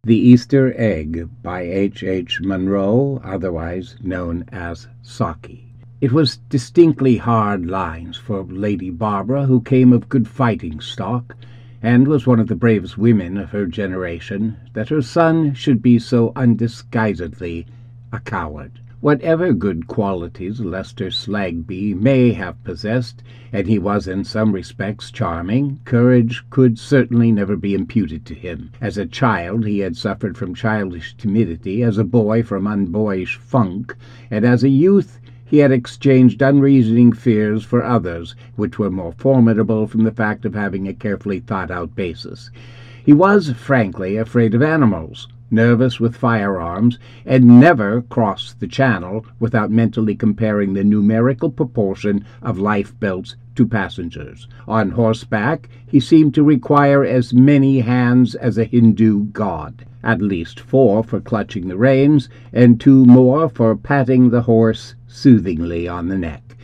The Easter Egg by H. Munro, otherwise known as Saki. It was distinctly hard lines for Lady Barbara, who came of good fighting stock, and was one of the bravest women of her generation, that her son should be so undisguisedly a coward. Whatever good qualities Lester Slagby may have possessed, and he was in some respects charming, courage could certainly never be imputed to him. As a child he had suffered from childish timidity, as a boy from unboyish funk, and as a youth he had exchanged unreasoning fears for others, which were more formidable from the fact of having a carefully thought-out basis. He was, frankly, afraid of animals, nervous with firearms, and never crossed the Channel without mentally comparing the numerical proportion of lifebelts to passengers. On horseback he seemed to require as many hands as a Hindu god, at least 4 for clutching the reins, and 2 more for patting the horse soothingly on the neck.